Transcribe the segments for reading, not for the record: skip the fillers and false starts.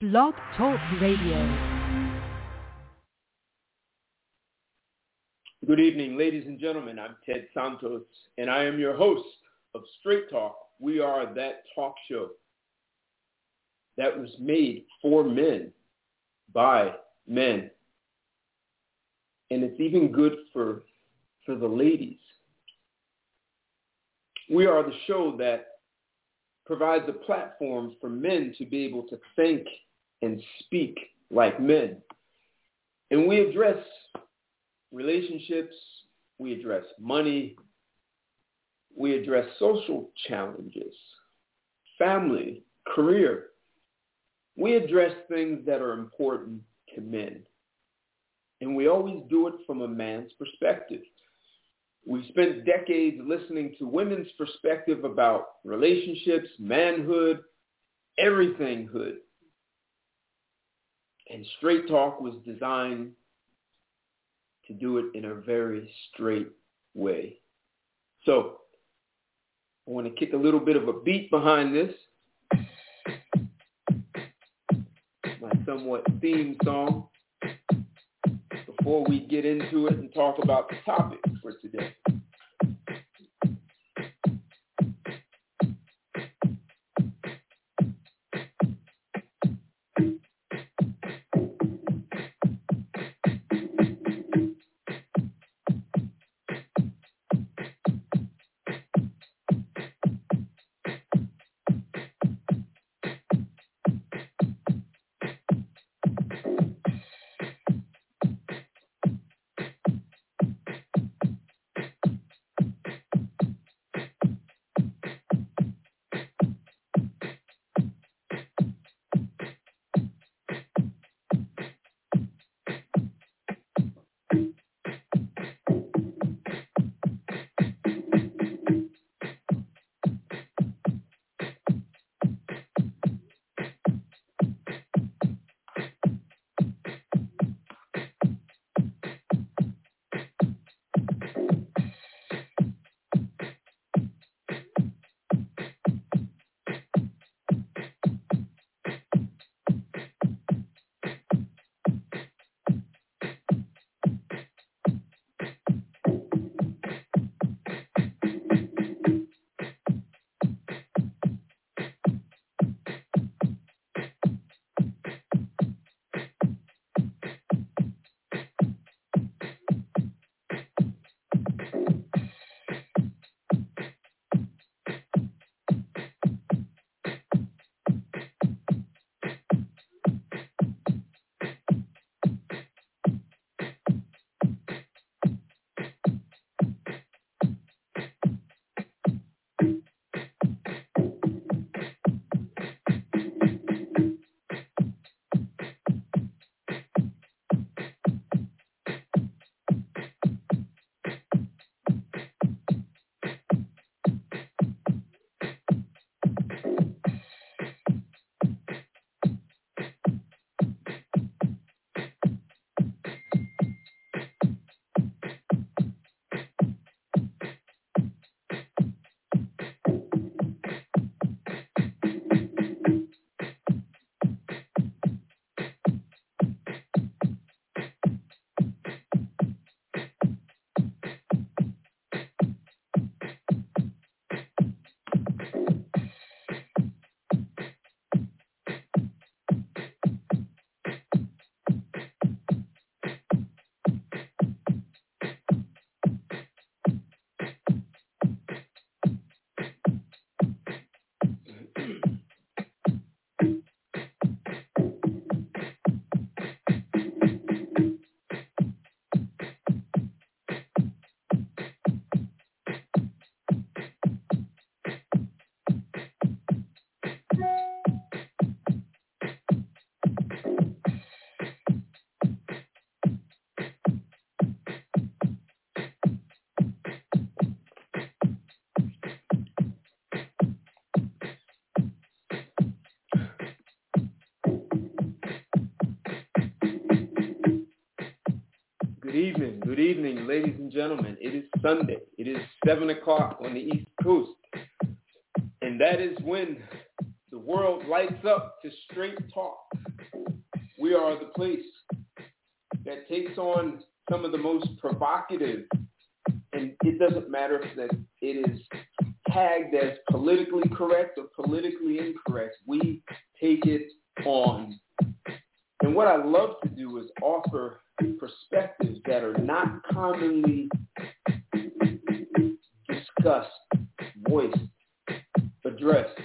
Blog Talk Radio. Good evening, ladies and gentlemen. I'm Ted Santos, and I am your host of Straight Talk. We are that talk show that was made for men, by men. And it's even good for the ladies. We are the show that provides a platform for men to be able to think and speak like men. And we address relationships, we address money, we address social challenges, family, career. We address things that are important to men. And we always do it from a man's perspective. We spent decades listening to women's perspective about relationships, manhood, everythinghood. And Straight Talk was designed to do it in a very straight way. So I want to kick a little bit of a beat behind this. My somewhat theme song before we get into it and talk about the topic for today. Good evening, ladies and gentlemen. It is Sunday. It is 7 o'clock on the East Coast. And that is when the world lights up to straight talk, we are the place that takes on some of the most provocative, and it doesn't matter if that it is tagged as politically correct or politically incorrect. We take it on. And what I love to do is offer perspectives that are not commonly discussed, voiced, addressed.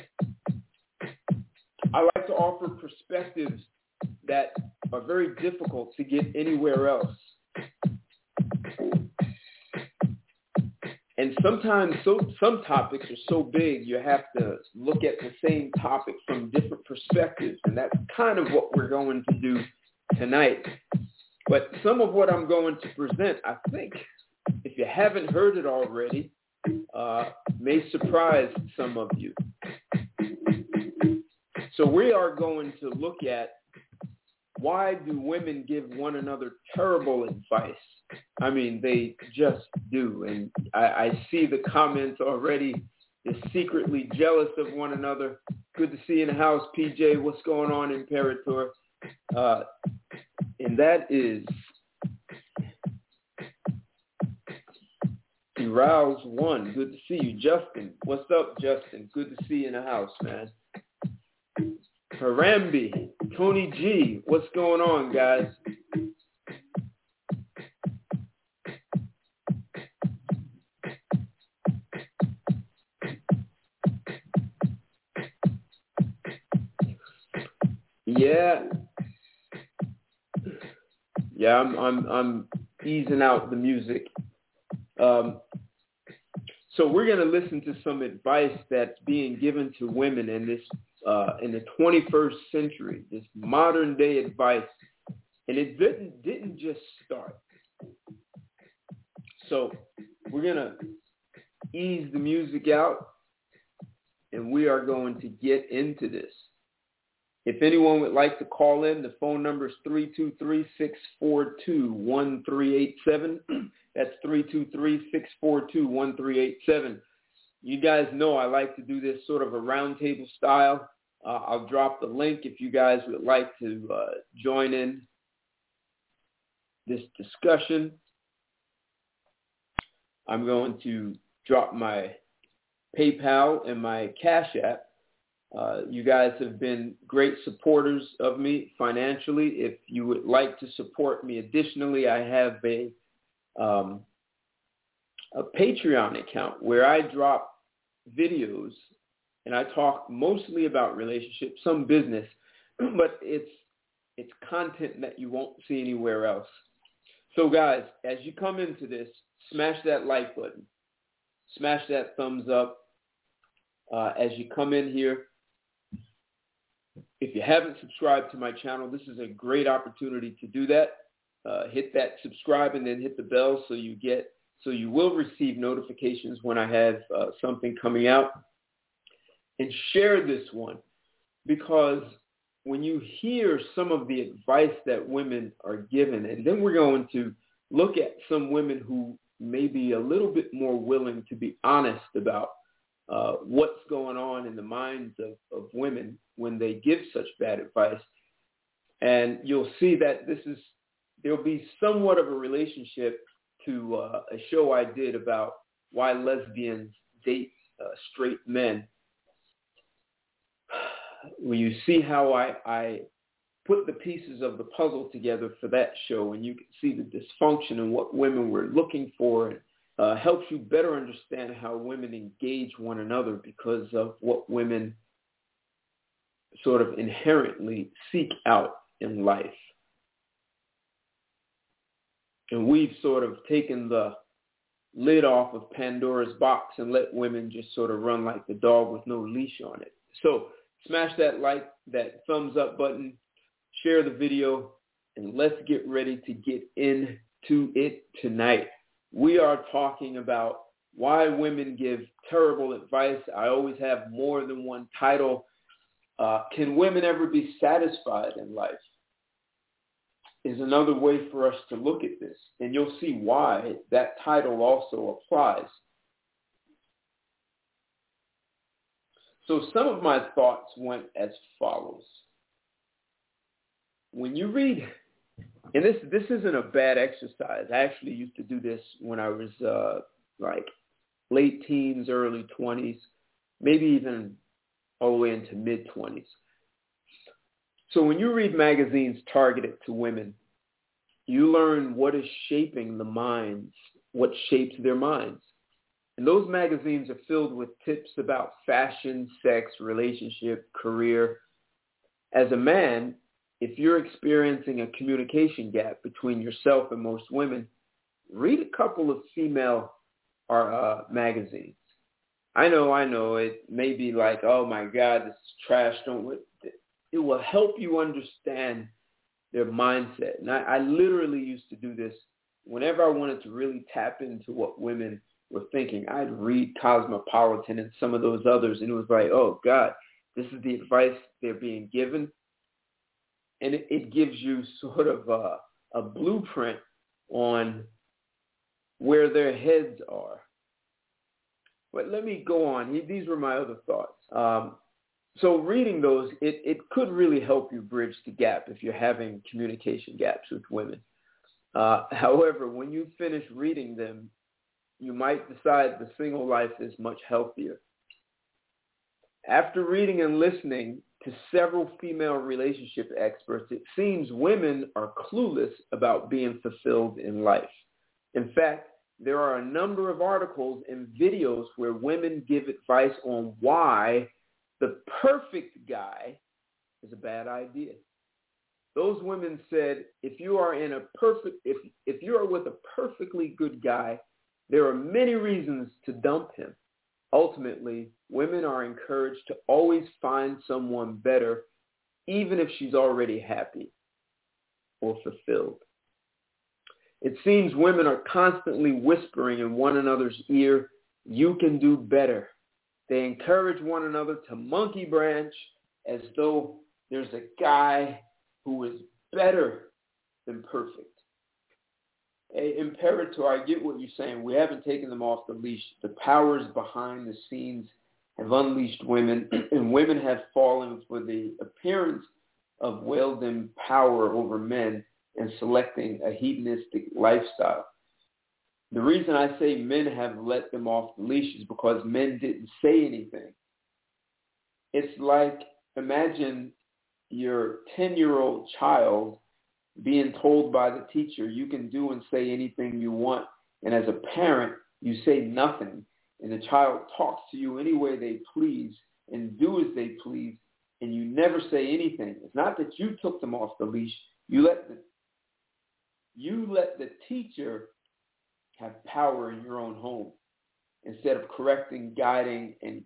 I like to offer perspectives that are very difficult to get anywhere else. And sometimes some topics are so big you have to look at the same topic from different perspectives, and that's kind of what we're going to do tonight. But some of what I'm going to present, I think, if you haven't heard it already, may surprise some of you. So we are going to look at, why do women give one another terrible advice? I mean, they just do. And I see the comments already. They're secretly jealous of one another. Good to see you in the house, PJ. What's going on, Imperator? And that is Rouse One. Good to see you. Justin. What's up, Justin? Good to see you in the house, man. Harambe. Tony G. What's going on, guys? Yeah, I'm easing out the music. So we're going to listen to some advice that's being given to women in this in the 21st century, this modern day advice, and it didn't just start. So we're going to ease the music out, and we are going to get into this. If anyone would like to call in, the phone number is 323-642-1387. That's 323-642-1387. You guys know I like to do this sort of a roundtable style. I'll drop the link if you guys would like to join in this discussion. I'm going to drop my PayPal and my Cash App. You guys have been great supporters of me financially. If you would like to support me additionally, I have a Patreon account where I drop videos and I talk mostly about relationships, some business, but it's content that you won't see anywhere else. So guys, as you come into this, smash that like button, smash that thumbs up as you come in here. If you haven't subscribed to my channel, this is a great opportunity to do that. Hit that subscribe and then hit the bell so you will receive notifications when I have something coming out. And share this one, because when you hear some of the advice that women are given, and then we're going to look at some women who may be a little bit more willing to be honest about what's going on in the minds of women when they give such bad advice. And you'll see that there'll be somewhat of a relationship to a show I did about why lesbians date straight men. When you see how I put the pieces of the puzzle together for that show, and you can see the dysfunction and what women were looking for, and helps you better understand how women engage one another because of what women sort of inherently seek out in life. And we've sort of taken the lid off of Pandora's box and let women just sort of run like the dog with no leash on it. So smash that like, that thumbs up button, share the video, and let's get ready to get into it tonight. We are talking about why women give terrible advice. I always have more than one title. Can women ever be satisfied in life? Is another way for us to look at this. And you'll see why that title also applies. So some of my thoughts went as follows. When you read, and this isn't a bad exercise. I actually used to do this when I was like late teens, early 20s, maybe even all the way into mid-20s. So when you read magazines targeted to women, you learn what is shaping the minds, what shapes their minds. And those magazines are filled with tips about fashion, sex, relationship, career. As a man, if you're experiencing a communication gap between yourself and most women, read a couple of female magazines. I know. It may be like, oh my God, this is trash. It will help you understand their mindset. And I literally used to do this whenever I wanted to really tap into what women were thinking. I'd read Cosmopolitan and some of those others, and it was like, oh God, this is the advice they're being given. And it gives you sort of a blueprint on where their heads are. But let me go on. These were my other thoughts. So reading those, it could really help you bridge the gap if you're having communication gaps with women. However, when you finish reading them, you might decide the single life is much healthier. After reading and listening to several female relationship experts, it seems women are clueless about being fulfilled in life. In fact, there are a number of articles and videos where women give advice on why the perfect guy is a bad idea. Those women said, if you are with a perfectly good guy, there are many reasons to dump him. Ultimately, women are encouraged to always find someone better, even if she's already happy or fulfilled. It seems women are constantly whispering in one another's ear, you can do better. They encourage one another to monkey branch as though there's a guy who is better than perfect. Hey, Imperator, I get what you're saying. We haven't taken them off the leash. The powers behind the scenes have unleashed women, and women have fallen for the appearance of wielding power over men and selecting a hedonistic lifestyle. The reason I say men have let them off the leash is because men didn't say anything. It's like, imagine your 10-year-old child being told by the teacher, you can do and say anything you want. And as a parent, you say nothing. And the child talks to you any way they please and do as they please, and you never say anything. It's not that you took them off the leash. You let the teacher have power in your own home instead of correcting, guiding, and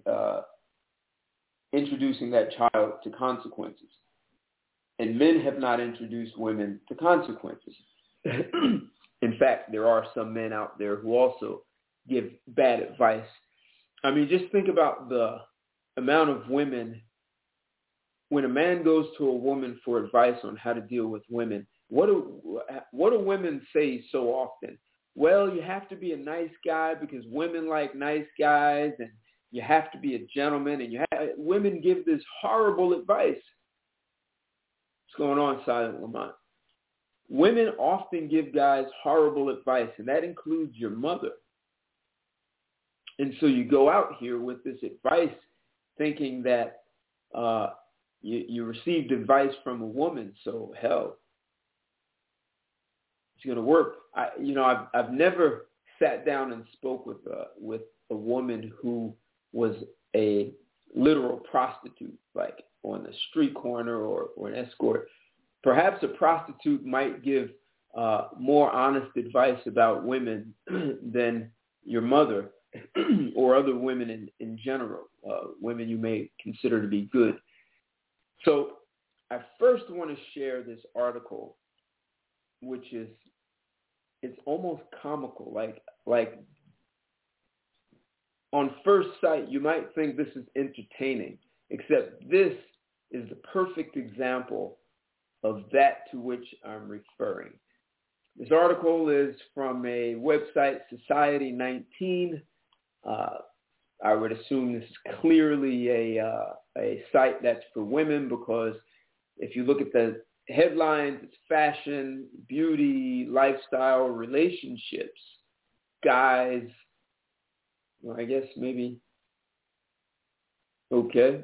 introducing that child to consequences. And men have not introduced women to consequences. In fact, there are some men out there who also give bad advice. I mean, just think about the amount of women. When a man goes to a woman for advice on how to deal with women, what do women say so often? Well, you have to be a nice guy because women like nice guys, and you have to be a gentleman, and women give this horrible advice. What's going on, Silent Lamont? Women often give guys horrible advice, and that includes your mother. And so you go out here with this advice thinking that you received advice from a woman, so hell, it's going to work. I've never sat down and spoke with a woman who was a literal prostitute, like on the street corner or an escort. Perhaps a prostitute might give more honest advice about women than your mother or other women in general, women you may consider to be good. So I first want to share this article, which is, it's almost comical. Like on first sight, you might think this is entertaining, except this is the perfect example of that to which I'm referring. This article is from a website, Society 19. I would assume this is clearly a site that's for women, because if you look at the headlines, it's fashion, beauty, lifestyle, relationships, guys. Well, I guess maybe, okay,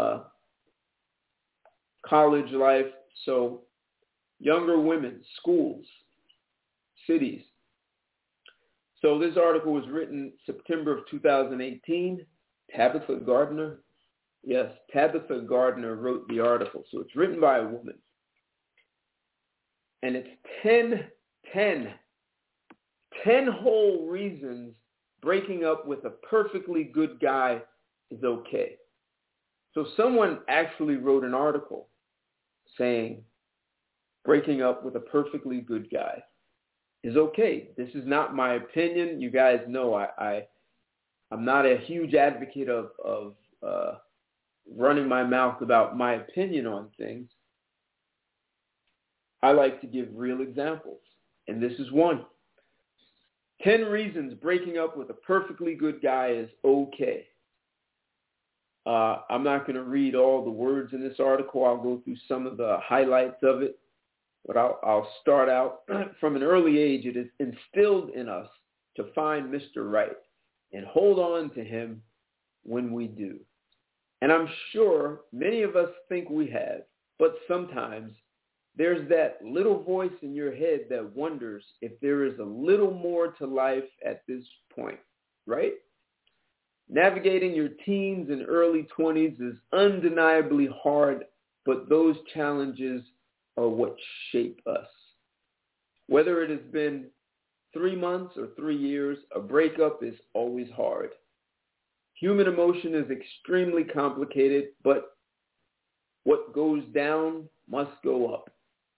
college life. So younger women, schools, cities. So this article was written September of 2018. Tabitha Gardner. Yes, Tabitha Gardner wrote the article. So it's written by a woman. And it's 10 whole reasons breaking up with a perfectly good guy is okay. So someone actually wrote an article saying breaking up with a perfectly good guy is okay. This is not my opinion. You guys know I'm not a huge advocate of running my mouth about my opinion on things. I like to give real examples, and this is one. 10 reasons breaking up with a perfectly good guy is okay. I'm not going to read all the words in this article. I'll go through some of the highlights of it, but I'll start out. From an early age, it is instilled in us to find Mr. Right and hold on to him when we do. And I'm sure many of us think we have, but sometimes there's that little voice in your head that wonders if there is a little more to life at this point, right? Navigating your teens and early 20s is undeniably hard, but those challenges are what shape us. Whether it has been 3 months or 3 years, a breakup is always hard. Human emotion is extremely complicated, but what goes down must go up.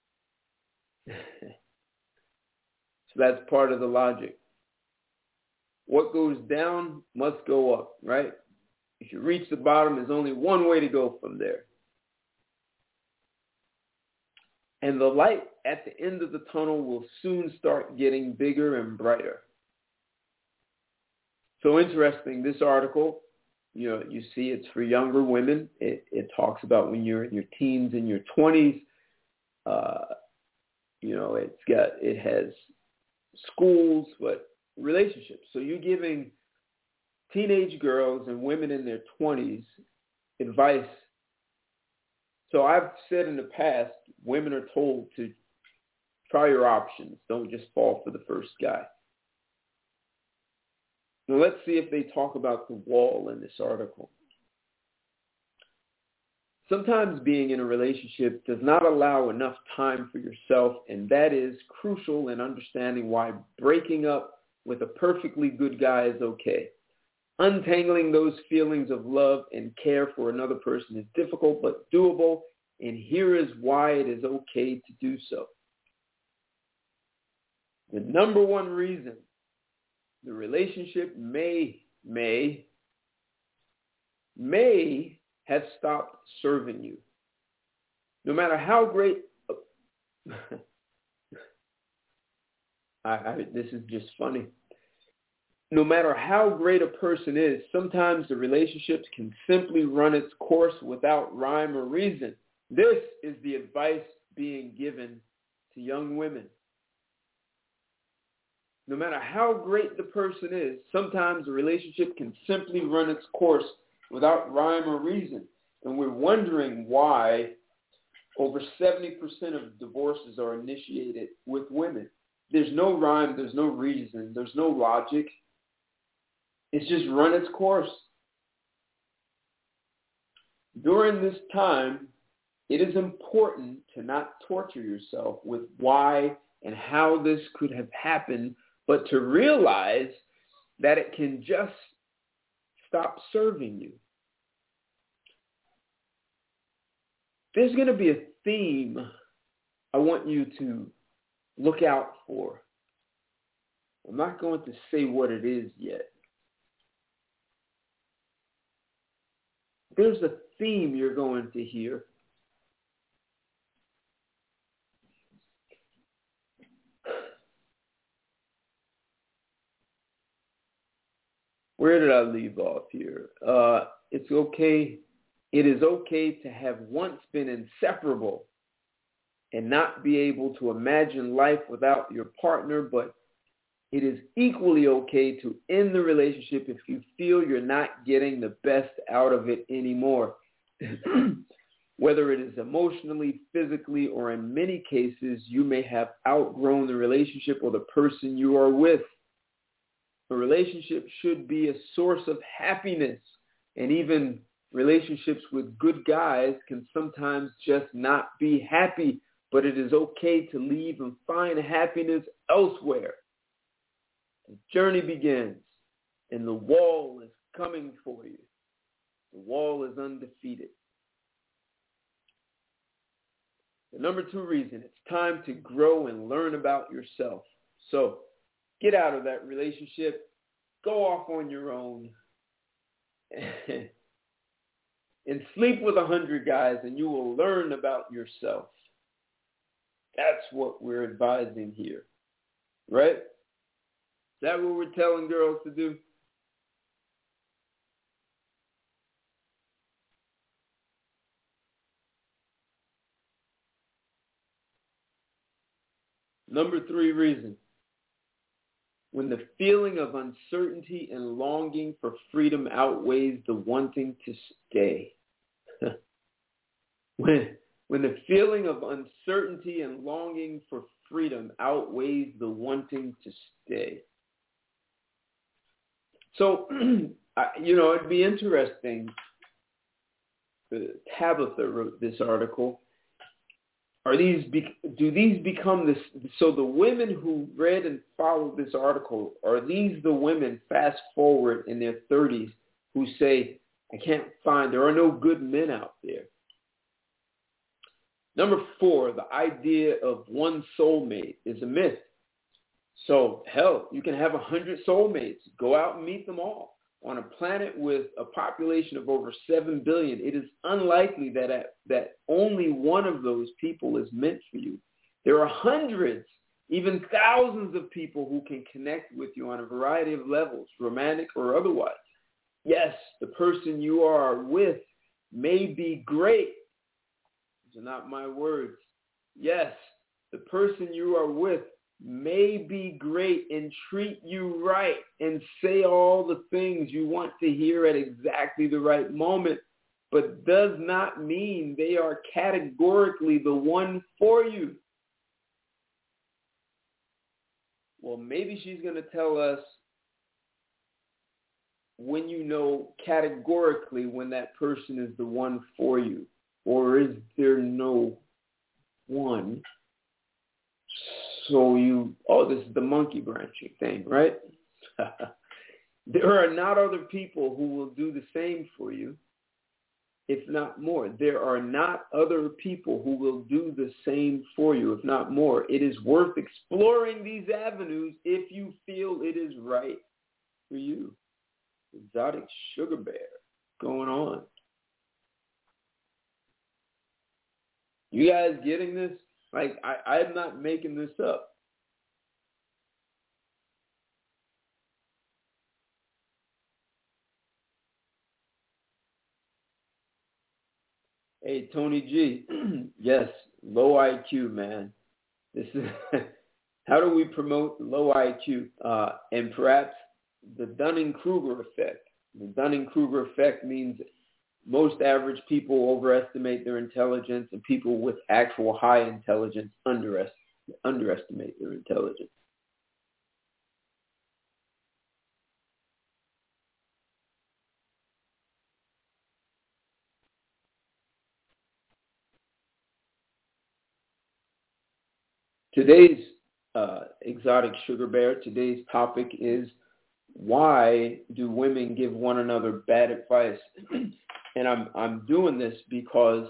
So that's part of the logic. What goes down must go up, right? If you reach the bottom, there's only one way to go from there. And the light at the end of the tunnel will soon start getting bigger and brighter. So interesting, this article, you see it's for younger women. It talks about when you're in your teens and your 20s. It has schools, but relationships. So you're giving teenage girls and women in their 20s advice. So I've said in the past, women are told to try your options. Don't just fall for the first guy. Now let's see if they talk about the wall in this article. Sometimes being in a relationship does not allow enough time for yourself, and that is crucial in understanding why breaking up with a perfectly good guy is okay. Untangling those feelings of love and care for another person is difficult but doable, and here is why it is okay to do so. The number one reason the relationship may have stopped serving you. No matter how great, this is just funny. No matter how great a person is, sometimes the relationships can simply run its course without rhyme or reason. This is the advice being given to young women. No matter how great the person is, sometimes the relationship can simply run its course without rhyme or reason. And we're wondering why over 70% of divorces are initiated with women. There's no rhyme, there's no reason, there's no logic. It's just run its course. During this time, it is important to not torture yourself with why and how this could have happened, but to realize that it can just stop serving you. There's going to be a theme I want you to look out for. I'm not going to say what it is yet. There's a theme you're going to hear. Where did I leave off here? It's okay. It is okay to have once been inseparable and not be able to imagine life without your partner, but it is equally okay to end the relationship if you feel you're not getting the best out of it anymore. Whether it is emotionally, physically, or in many cases, you may have outgrown the relationship or the person you are with. A relationship should be a source of happiness, and even relationships with good guys can sometimes just not be happy, but it is okay to leave and find happiness elsewhere. The journey begins, and the wall is coming for you. The wall is undefeated. The number 2 reason, it's time to grow and learn about yourself. So get out of that relationship, go off on your own, and sleep with 100 guys, and you will learn about yourself. That's what we're advising here, right? Is that what we're telling girls to do? Number 3 reason. When the feeling of uncertainty and longing for freedom outweighs the wanting to stay. When the feeling of uncertainty and longing for freedom outweighs the wanting to stay. So, it'd be interesting. Tabitha wrote this article. Do these become this? So the women who read and followed this article, are these the women fast forward in their 30s who say, there are no good men out there? Number 4, the idea of one soulmate is a myth. So, hell, you can have 100 soulmates. Go out and meet them all. On a planet with a population of over 7 billion, it is unlikely that only one of those people is meant for you. There are hundreds, even thousands of people who can connect with you on a variety of levels, romantic or otherwise. Yes, the person you are with may be great. These are not my words. Yes, the person you are with may be great and treat you right and say all the things you want to hear at exactly the right moment, but does not mean they are categorically the one for you. Well, maybe she's going to tell us when you know categorically when that person is the one for you, or is there no one? So this is the monkey branching thing, right? There are not other people who will do the same for you, if not more. There are not other people who will do the same for you, if not more. It is worth exploring these avenues if you feel it is right for you. Exotic Sugar Bear going on. You guys getting this? Like, I'm not making this up. Hey, Tony G. Yes, low IQ, man. This is how do we promote low IQ? And perhaps the Dunning-Kruger effect. The Dunning-Kruger effect means most average people overestimate their intelligence, and people with actual high intelligence underestimate their intelligence. Today's Exotic Sugar Bear, today's topic is, why do women give one another bad advice? And I'm doing this because,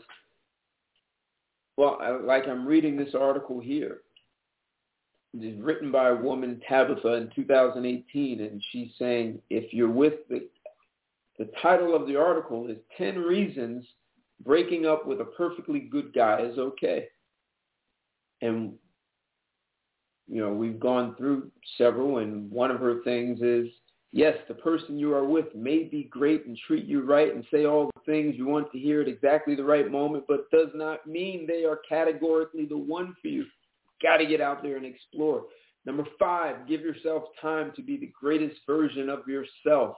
I'm reading this article here. It's written by a woman, Tabitha, in 2018, and she's saying, if you're with the title of the article is 10 Reasons Breaking Up with a Perfectly Good Guy is Okay. And, we've gone through several, and one of her things is, Yes, the person you are with may be great and treat you right and say all the things you want to hear at exactly the right moment, but does not mean they are categorically the one for you. Got to get out there and explore. Number 5, give yourself time to be the greatest version of yourself.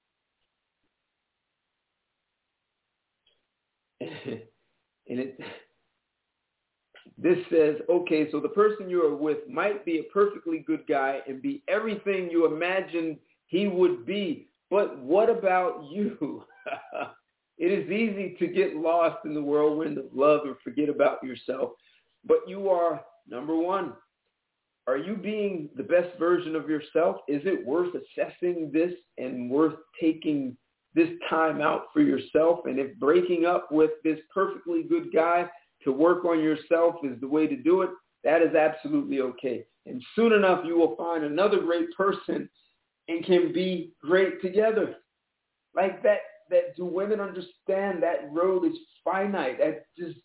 This says, okay, so the person you are with might be a perfectly good guy and be everything you imagined he would be, but what about you? It is easy to get lost in the whirlwind of love and forget about yourself, but you are, number 1, are you being the best version of yourself? Is it worth assessing this and worth taking this time out for yourself? And if breaking up with this perfectly good guy to work on yourself is the way to do it, that is absolutely okay. And soon enough, you will find another great person and can be great together. Like that do women understand that road is finite? That just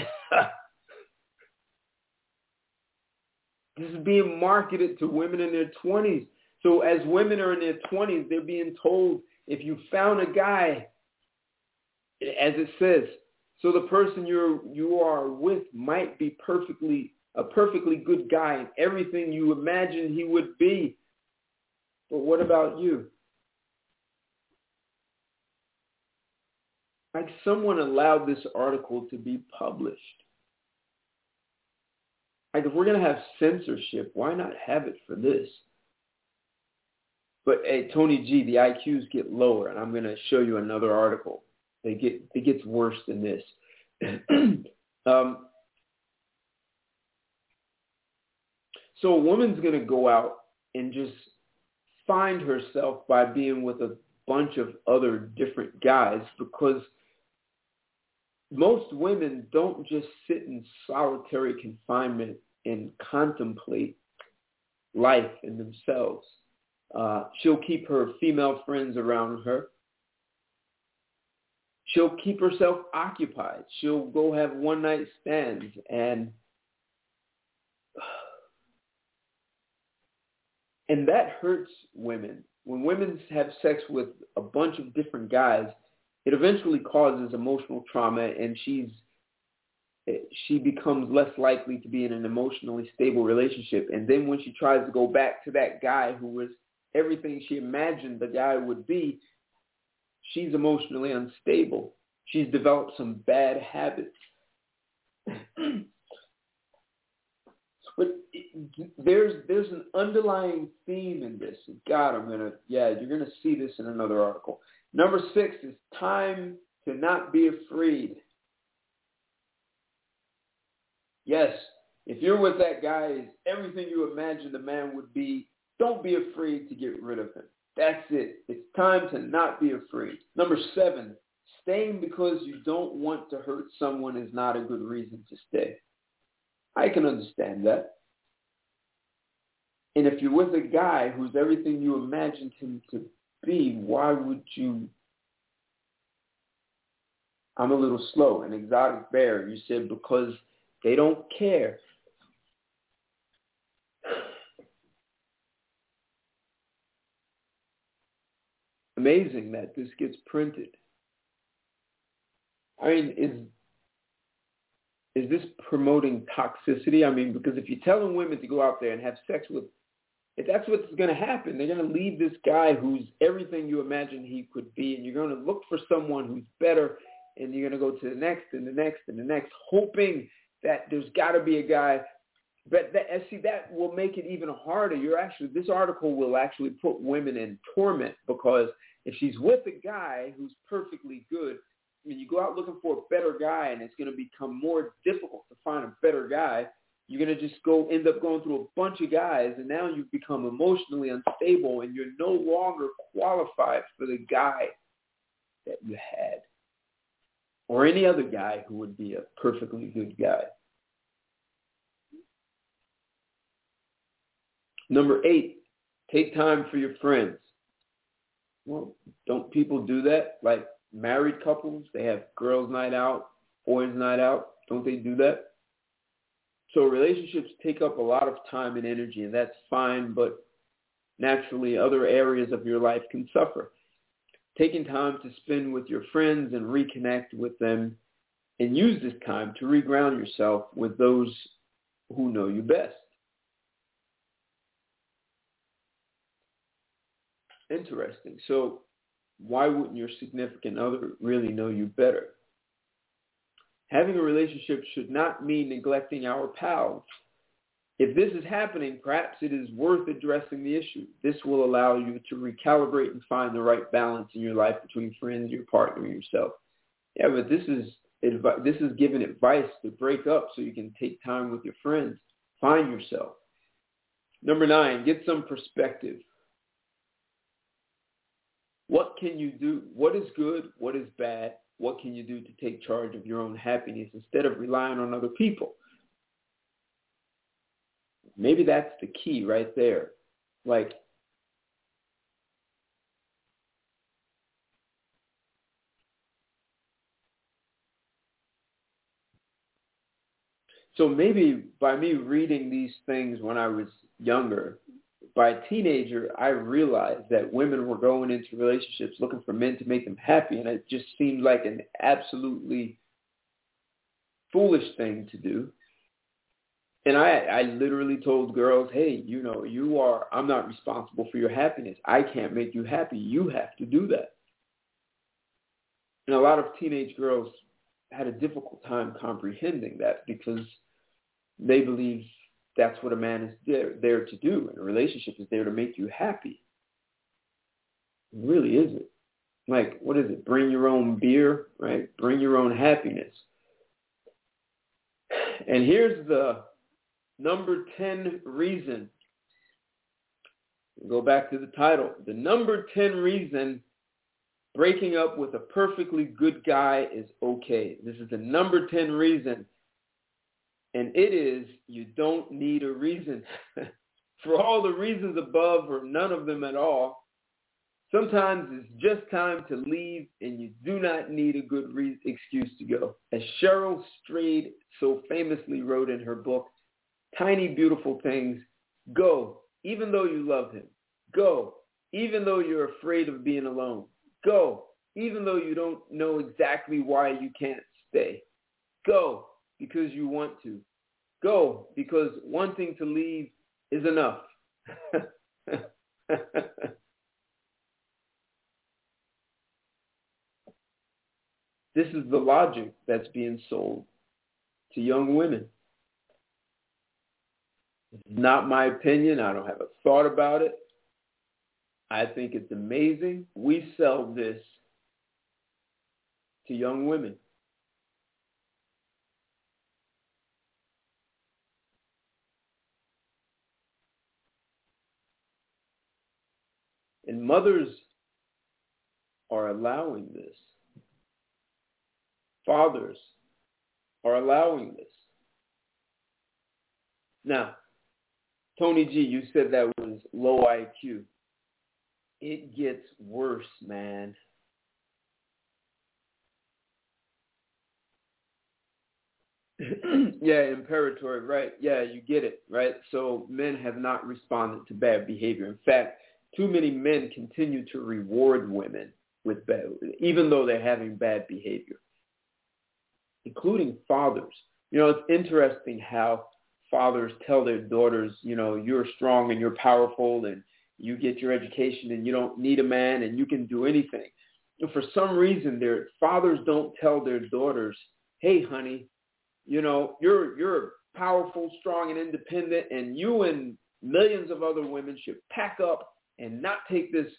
this is being marketed to women in their 20s. So as women are in their 20s, they're being told, if you found a guy, as it says, so the person you are with might be a perfectly good guy and everything you imagined he would be. But what about you? Like, someone allowed this article to be published. Like, if we're going to have censorship, why not have it for this? But hey, Tony G, the IQs get lower, and I'm going to show you another article. It gets worse than this. So a woman's going to go out and just find herself by being with a bunch of other different guys, because most women don't just sit in solitary confinement and contemplate life and themselves. She'll keep her female friends around her. She'll keep herself occupied. She'll go have one-night stands. And that hurts women. When women have sex with a bunch of different guys, it eventually causes emotional trauma, and she becomes less likely to be in an emotionally stable relationship. And then when she tries to go back to that guy who was everything she imagined the guy would be, she's emotionally unstable. She's developed some bad habits. But there's an underlying theme in this. God, you're going to see this in another article. Number 6 is time to not be afraid. Yes, if you're with that guy, everything you imagine the man would be, don't be afraid to get rid of him. That's it. It's time to not be afraid. Number 7, staying because you don't want to hurt someone is not a good reason to stay. I can understand that. And if you're with a guy who's everything you imagined him to be, why would you? I'm a little slow. An exotic bear, you said, because they don't care. Amazing that this gets printed. I mean, is this promoting toxicity? I mean, because if you're telling women to go out there and have sex with, if that's what's going to happen, they're going to leave this guy who's everything you imagine he could be, and you're going to look for someone who's better, and you're going to go to the next and the next and the next, hoping that there's got to be a guy. But that will make it even harder. This article will actually put women in torment, because if she's with a guy who's perfectly good, I mean, you go out looking for a better guy, and it's going to become more difficult to find a better guy. You're going to just end up going through a bunch of guys, and now you've become emotionally unstable, and you're no longer qualified for the guy that you had, or any other guy who would be a perfectly good guy. Number 8, take time for your friends. Well, don't people do that? Like married couples, they have girls' night out, boys' night out. Don't they do that? So relationships take up a lot of time and energy, and that's fine, but naturally other areas of your life can suffer. Taking time to spend with your friends and reconnect with them, and use this time to reground yourself with those who know you best. Interesting. So why wouldn't your significant other really know you better? Having a relationship should not mean neglecting our pals. If this is happening, perhaps it is worth addressing the issue. This will allow you to recalibrate and find the right balance in your life between friends, your partner, and yourself. Yeah, but this is giving advice to break up so you can take time with your friends. Find yourself. Number 9, get some perspective. What can you do? What is good? What is bad? What can you do to take charge of your own happiness instead of relying on other people? Maybe that's the key right there. Like, so maybe by me reading these things when I was younger, by a teenager, I realized that women were going into relationships looking for men to make them happy, and it just seemed like an absolutely foolish thing to do. And I literally told girls, hey, I'm not responsible for your happiness. I can't make you happy. You have to do that. And a lot of teenage girls had a difficult time comprehending that because they believe that's what a man is there to do. And a relationship is there to make you happy. It really isn't. Like, what is it? Bring your own beer, right? Bring your own happiness. And here's the number 10 reason. Go back to the title. The number 10 reason breaking up with a perfectly good guy is okay. This is the number 10 reason. And it is, you don't need a reason. For all the reasons above or none of them at all, sometimes it's just time to leave and you do not need a good excuse to go. As Cheryl Strayed so famously wrote in her book, Tiny Beautiful Things, go, even though you love him. Go, even though you're afraid of being alone. Go, even though you don't know exactly why you can't stay. Go, because you want to. Go, because wanting to leave is enough. This is the logic that's being sold to young women. It's not my opinion. I don't have a thought about it. I think it's amazing. We sell this to young women. And mothers are allowing this. Fathers are allowing this. Now, Tony G, you said that was low IQ. It gets worse, man. Yeah, imperatory, right? Yeah, you get it, right? So men have not responded to bad behavior. In fact, too many men continue to reward women with bad, even though they're having bad behavior, including fathers. It's interesting how fathers tell their daughters, you're strong and you're powerful and you get your education and you don't need a man and you can do anything. And for some reason, their fathers don't tell their daughters, hey, honey, you're powerful, strong, and independent, and you and millions of other women should pack up and not take this,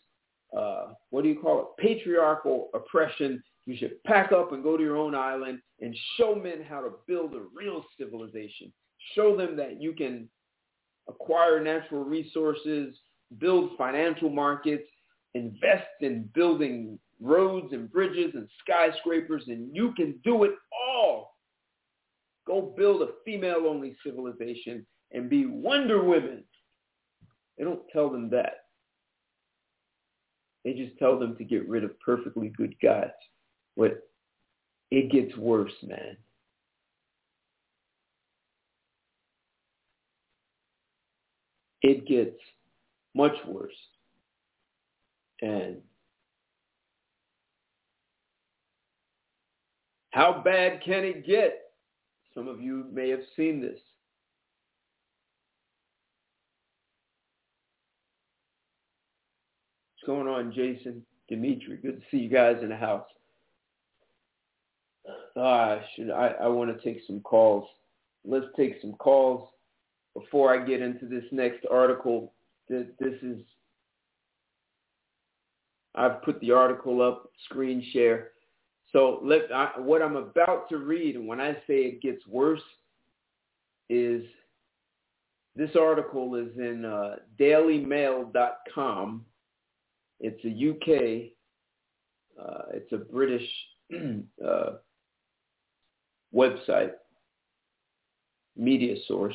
patriarchal oppression. You should pack up and go to your own island and show men how to build a real civilization. Show them that you can acquire natural resources, build financial markets, invest in building roads and bridges and skyscrapers, and you can do it all. Go build a female-only civilization and be Wonder Women. They don't tell them that. They just tell them to get rid of perfectly good guys. But it gets worse, man. It gets much worse. And how bad can it get? Some of you may have seen this. What's going on, Jason, Dimitri? Good to see you guys in the house. I want to take some calls. Let's take some calls before I get into this next article. I've put the article up, screen share. So what I'm about to read, and when I say it gets worse, is this article is in dailymail.com. It's a UK, it's a British website, media source.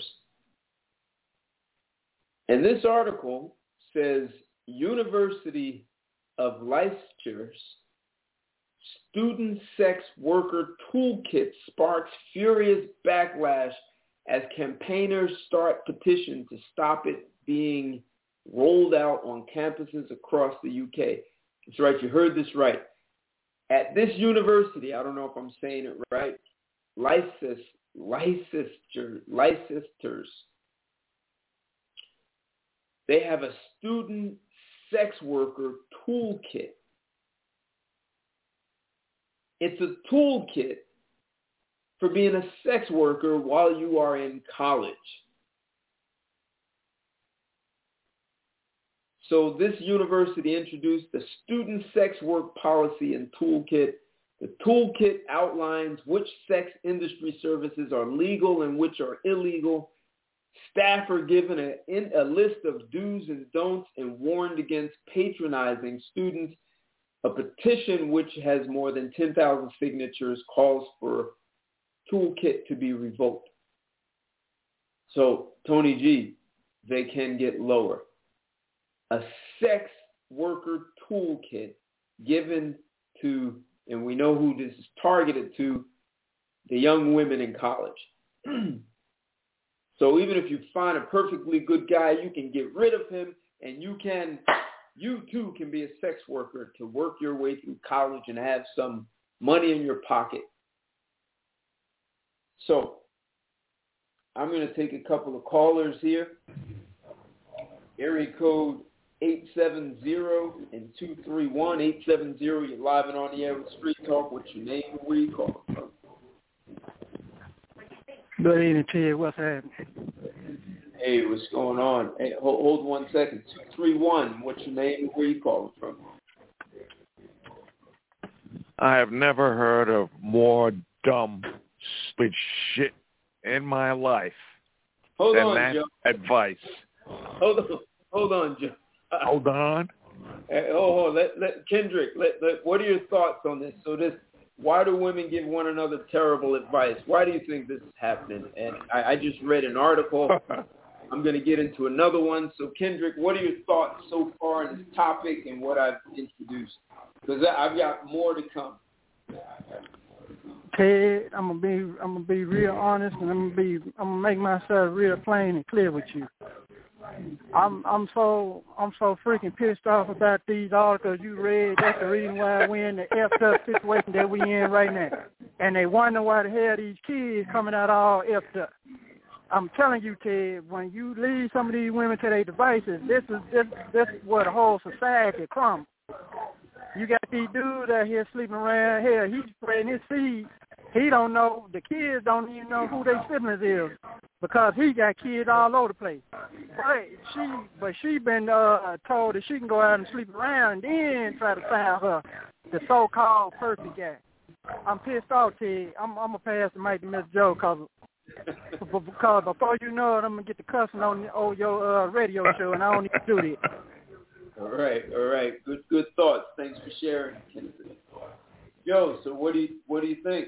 And this article says, University of Leicester's student sex worker toolkit sparks furious backlash as campaigners start petition to stop it being rolled out on campuses across the UK. That's right, you heard this right. At this university, I don't know if I'm saying it right, Leicester's, they have a student sex worker toolkit. It's a toolkit for being a sex worker while you are in college. So this university introduced the student sex work policy and toolkit. The toolkit outlines which sex industry services are legal and which are illegal. Staff are given a list of do's and don'ts and warned against patronizing students. A petition which has more than 10,000 signatures calls for toolkit to be revoked. So, Tony G, they can get lower. A sex worker toolkit given to, and we know who this is targeted to, the young women in college. So even if you find a perfectly good guy, you can get rid of him, and you too can be a sex worker to work your way through college and have some money in your pocket. So I'm going to take a couple of callers here. Area code 870 and 231. 870, you're live and on the air with Street Talk. What's your name and where you calling from? Good evening to you. What's happening? Hey, what's going on? Hey, hold 1 second. 231, what's your name and where you calling from? I have never heard of more dumb, stupid shit in my life than that Joe. advice. Hold on, Joe. Hold on. Hey, let Kendrick. What are your thoughts on this? So why do women give one another terrible advice? Why do you think this is happening? And I just read an article. I'm going to get into another one. So, Kendrick, what are your thoughts so far on this topic and what I've introduced? Because I've got more to come. Ted, I'm gonna be real honest, and I'm gonna make myself real plain and clear with you. I'm so freaking pissed off about these articles you read. That's the reason why we're in the effed up situation that we in right now. And they wonder why the hell these kids coming out all effed up. I'm telling you, Ted, when you leave some of these women to their devices, this is where the whole society crumbles. You got these dudes out here sleeping around here. He's spreading his seed. He don't know. The kids don't even know who their siblings is because he got kids all over the place. But she been told that she can go out and sleep around and then try to find her the so-called perfect guy. I'm pissed off, Ted. I'm gonna pass the mic to Miss Joe because before you know it, I'm gonna get the cussing on your radio show, and I don't need to do that. All right. Good thoughts. Thanks for sharing, Kendrick. Joe, so what do you think?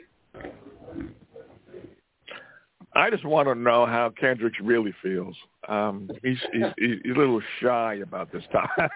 I just want to know how Kendrick really feels. He's a little shy about this topic.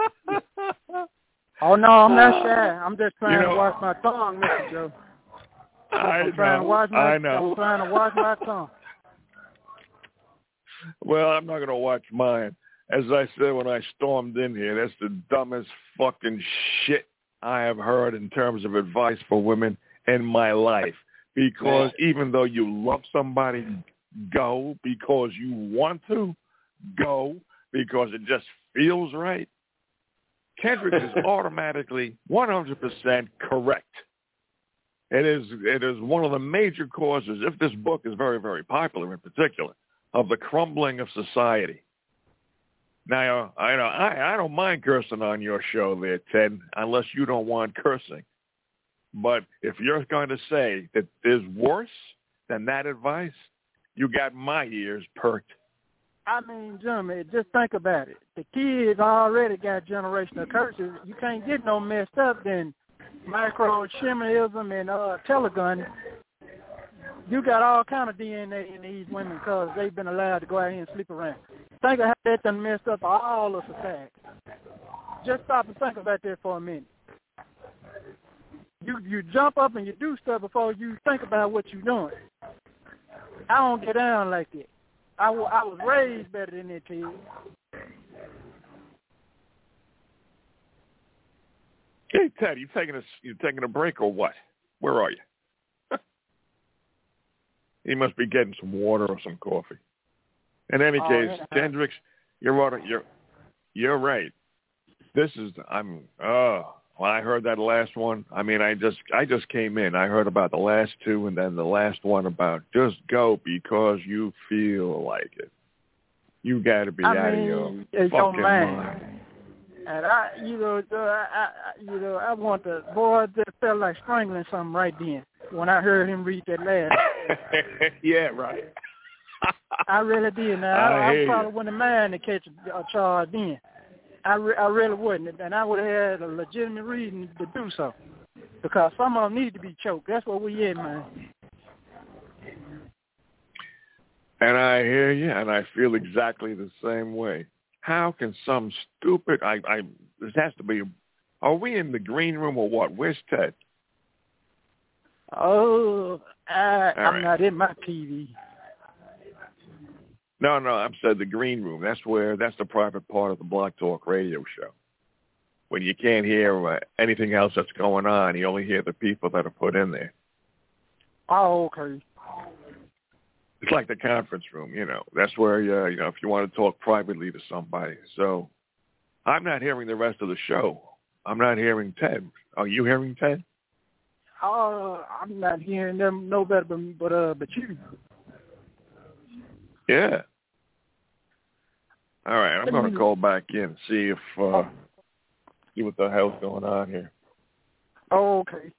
Oh no, I'm not shy. I'm just trying to watch my tongue, Mr. Joe. I'm trying to watch my tongue. Well, I'm not going to watch mine. As I said when I stormed in here, that's the dumbest fucking shit I have heard in terms of advice for women in my life. Because even though you love somebody, go because you want to, go because it just feels right. Kendrick is automatically 100% correct. It is one of the major causes, if this book is very, very popular in particular, of the crumbling of society. Now, I don't mind cursing on your show there, Ted, unless you don't want cursing. But if you're going to say that there's worse than that advice, you got my ears perked. I mean, Jimmy, just think about it. The kids already got generational curses. You can't get no messed up than microchimerialism and telegun. You got all kind of DNA in these women because they've been allowed to go out here and sleep around. Think of how that done messed up all of society. Just stop and think about that for a minute. You jump up and you do stuff before you think about what you're doing. I don't get down like that. I was raised better than that, kid. Hey, Ted, you taking a break or what? Where are you? He must be getting some water or some coffee. In any case, Hendricks, you're right. This is when I heard that last one, I mean, I just came in. I heard about the last two and then the last one about just go because you feel like it. You got to be out of your fucking mind. And I want the boy that felt like strangling something right then when I heard him read that last. Yeah, right. I really did. Now I probably wouldn't mind to catch a charge then. I really wouldn't, and I would have had a legitimate reason to do so, because some of them need to be choked. That's what we in, man. And I hear you, and I feel exactly the same way. How can some stupid? This has to be. Are we in the green room or what? Where's Ted? Oh, I'm not in my TV. No, I'm saying the green room. That's the private part of the Blog Talk radio show. When you can't hear anything else that's going on, you only hear the people that are put in there. Oh, okay. It's like the conference room, That's where, if you want to talk privately to somebody. So I'm not hearing the rest of the show. I'm not hearing Ted. Are you hearing Ted? I'm not hearing them no better but you. Yeah. All right, I'm going to call back in, see what the hell's going on here. Oh, okay.